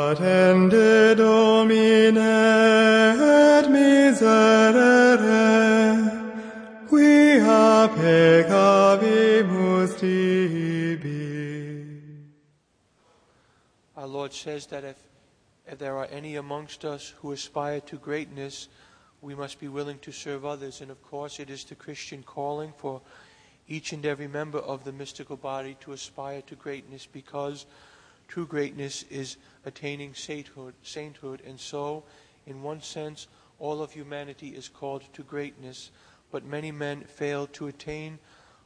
Attende Domine et miserere, quia peccavimus tibi. Our Lord says that if there are any amongst us who aspire to greatness, we must be willing to serve others. And of course, it is the Christian calling for each and every member of the mystical body to aspire to greatness, because true greatness is attaining sainthood. And so, in one sense, all of humanity is called to greatness, but many men fail to attain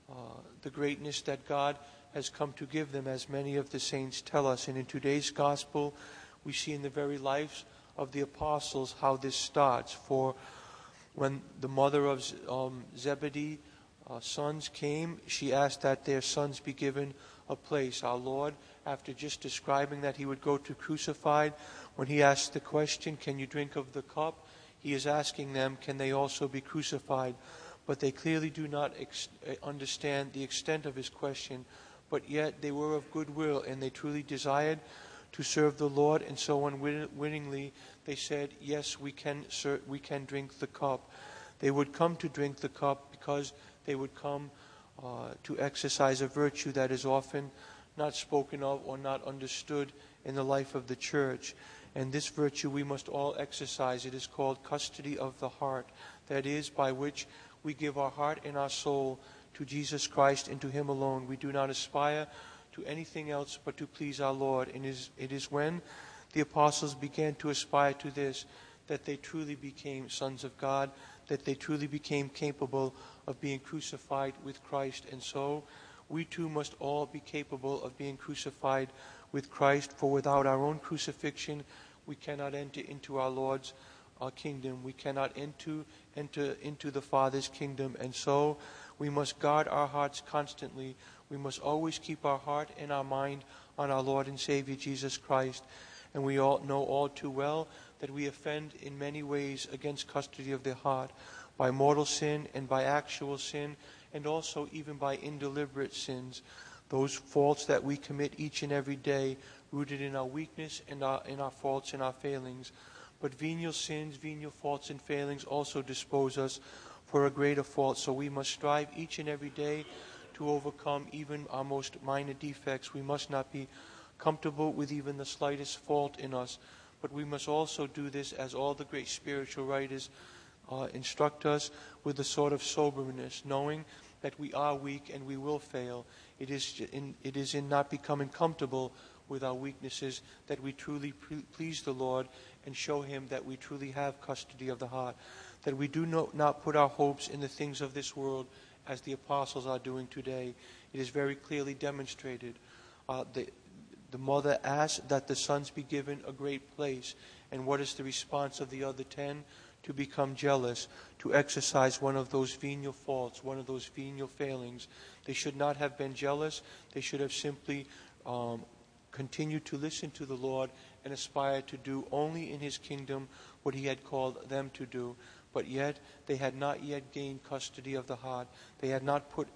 the greatness that God has come to give them, as many of the saints tell us. And in today's gospel, we see in the very lives of the apostles how this starts. For when the mother of Zebedee sons came, she asked that their sons be given a place. Our Lord, after just describing that he would go to crucified, when he asked the question, can you drink of the cup? He is asking them, can they also be crucified? But they clearly do not understand the extent of his question. But yet they were of good will, and they truly desired to serve the Lord, and so unwittingly they said, yes, we can drink the cup. They would come to drink the cup because they would come to exercise a virtue that is often not spoken of or not understood in the life of the church. And this virtue we must all exercise. It is called custody of the heart. That is, by which we give our heart and our soul to Jesus Christ and to Him alone. We do not aspire to anything else but to please our Lord. And it is when the apostles began to aspire to this that they truly became sons of God, that they truly became capable of being crucified with Christ. And so we too must all be capable of being crucified with Christ, for without our own crucifixion we cannot enter into our Lord's kingdom. We cannot enter into the Father's kingdom. And so we must guard our hearts constantly. We must always keep our heart and our mind on our Lord and Savior Jesus Christ. And we all know all too well that we offend in many ways against custody of the heart, by mortal sin and by actual sin, and also even by indeliberate sins. Those faults that we commit each and every day, rooted in our weakness and in our faults and our failings. But venial sins, venial faults and failings also dispose us for a greater fault. So we must strive each and every day to overcome even our most minor defects. We must not be comfortable with even the slightest fault in us, but we must also do this, as all the great spiritual writers instruct us, with a sort of soberness, knowing that we are weak and we will fail. It is in not becoming comfortable with our weaknesses that we truly please the Lord and show Him that we truly have custody of the heart, that we do not put our hopes in the things of this world as the apostles are doing today. It is very clearly demonstrated. The mother asked that the sons be given a great place. And what is the response of the other 10? To become jealous, to exercise one of those venial faults, one of those venial failings. They should not have been jealous. They should have simply continued to listen to the Lord and aspire to do only in His kingdom what He had called them to do. But yet they had not yet gained custody of the heart. They had not put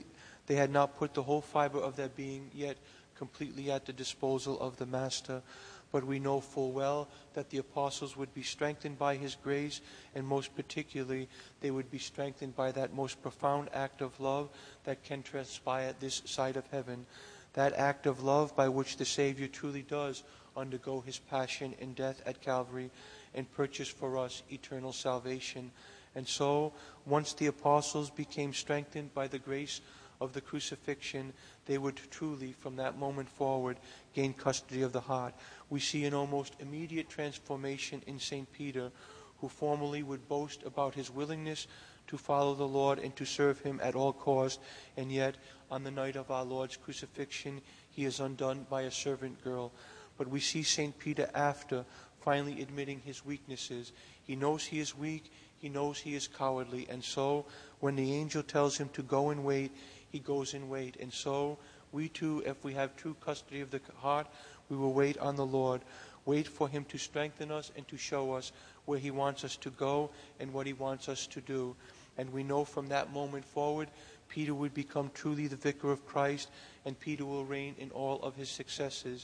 the whole fiber of their being yet completely at the disposal of the Master. But we know full well that the apostles would be strengthened by His grace, and most particularly they would be strengthened by that most profound act of love that can transpire this side of heaven. That act of love by which the Savior truly does undergo His passion and death at Calvary and purchase for us eternal salvation. And so, once the apostles became strengthened by the grace of the crucifixion, they would truly, from that moment forward, gain custody of the heart. We see an almost immediate transformation in St. Peter, who formerly would boast about his willingness to follow the Lord and to serve Him at all cost, and yet on the night of our Lord's crucifixion he is undone by a servant girl. But we see St. Peter after finally admitting his weaknesses. He knows he is weak, he knows he is cowardly, and so when the angel tells him to go and wait, he goes and wait. And so we too, if we have true custody of the heart, we will wait on the Lord, wait for Him to strengthen us and to show us where He wants us to go and what He wants us to do. And we know from that moment forward, Peter would become truly the vicar of Christ, and Peter will reign in all of his successes.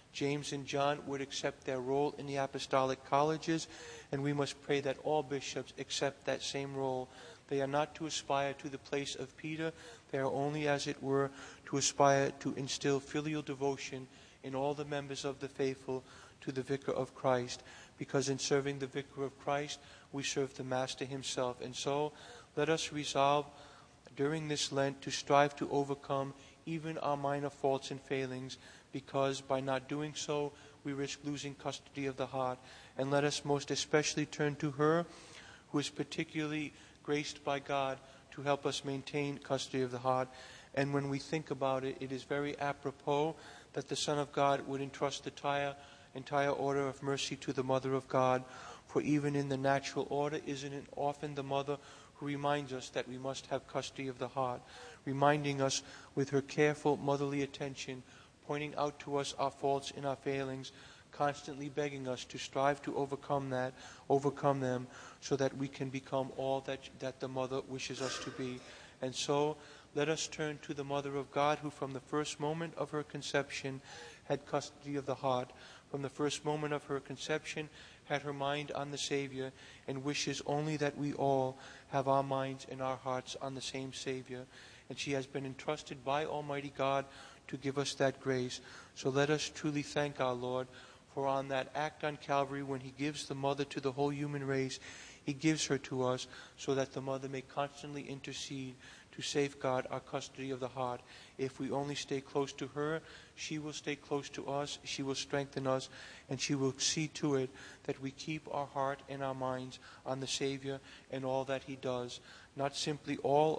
James and John would accept their role in the apostolic colleges, and we must pray that all bishops accept that same role. They are not to aspire to the place of Peter. They are only, as it were, to aspire to instill filial devotion in all the members of the faithful to the Vicar of Christ, because in serving the Vicar of Christ, we serve the Master himself. And so, let us resolve during this Lent to strive to overcome even our minor faults and failings, because by not doing so, we risk losing custody of the heart. And let us most especially turn to her, who is particularly graced by God to help us maintain custody of the heart. And when we think about it, it is very apropos that the Son of God would entrust the entire order of mercy to the Mother of God. For even in the natural order, isn't it often the Mother who reminds us that we must have custody of the heart, reminding us with her careful motherly attention, pointing out to us our faults and our failings, constantly begging us to strive to overcome them, so that we can become all that the Mother wishes us to be. And so, let us turn to the Mother of God, who from the first moment of her conception had custody of the heart. From the first moment of her conception had her mind on the Savior, and wishes only that we all have our minds and our hearts on the same Savior. And she has been entrusted by Almighty God to give us that grace. So let us truly thank our Lord, for on that act on Calvary, when he gives the Mother to the whole human race, he gives her to us so that the Mother may constantly intercede to safeguard our custody of the heart. If we only stay close to her, she will stay close to us, she will strengthen us, and she will see to it that we keep our heart and our minds on the Savior and all that he does. Not simply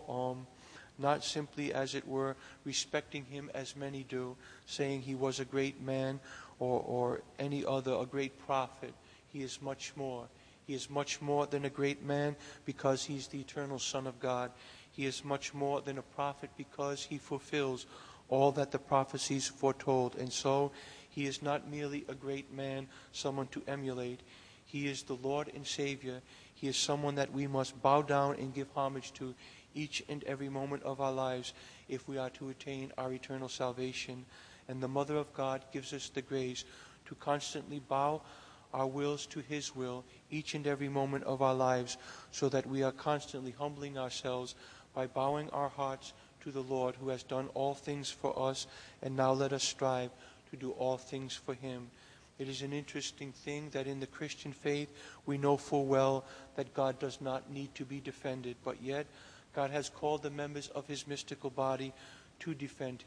as it were respecting him as many do, saying he was a great man or any other, a great prophet. He is much more. He is much more than a great man, because he's the eternal Son of God. He is much more than a prophet, because he fulfills all that the prophecies foretold. And so he is not merely a great man, someone to emulate. He is the Lord and Savior. He is someone that we must bow down and give homage to each and every moment of our lives if we are to attain our eternal salvation. And the Mother of God gives us the grace to constantly bow our wills to his will each and every moment of our lives, so that we are constantly humbling ourselves by bowing our hearts to the Lord, who has done all things for us, and now let us strive to do all things for him. It is an interesting thing that in the Christian faith we know full well that God does not need to be defended, but yet God has called the members of his mystical body to defend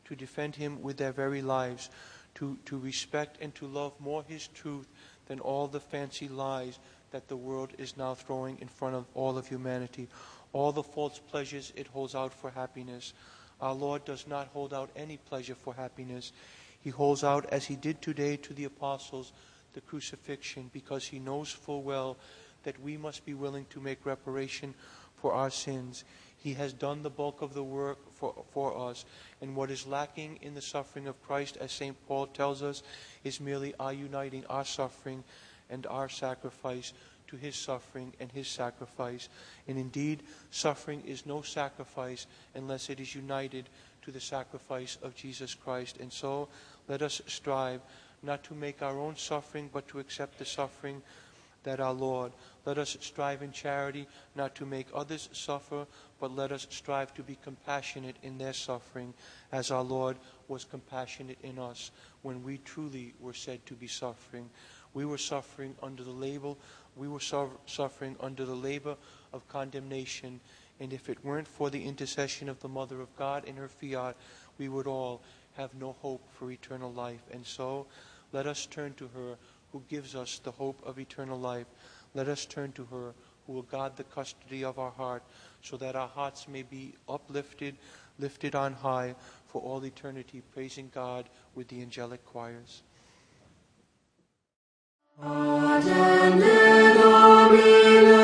him with their very lives, to respect and to love more his truth than all the fancy lies that the world is now throwing in front of all of humanity, all the false pleasures it holds out for happiness. Our Lord does not hold out any pleasure for happiness. He holds out, as he did today to the apostles, the crucifixion, because he knows full well that we must be willing to make reparation for our sins. He has done the bulk of the work for us, and what is lacking in the suffering of Christ, as St. Paul tells us, is merely our uniting our suffering and our sacrifice to his suffering and his sacrifice. And indeed, suffering is no sacrifice unless it is united to the sacrifice of Jesus Christ. And so, let us strive not to make our own suffering, but to accept the suffering that our Lord. Let us strive in charity not to make others suffer, but let us strive to be compassionate in their suffering, as our Lord was compassionate in us when we truly were said to be suffering. We were suffering under the label, suffering under the labor of condemnation, and if it weren't for the intercession of the Mother of God in her fiat, we would all have no hope for eternal life. And so, let us turn to her, who gives us the hope of eternal life. Let us turn to her, who will guard the custody of our heart, so that our hearts may be uplifted, lifted on high for all eternity, praising God with the angelic choirs. Attende Domine.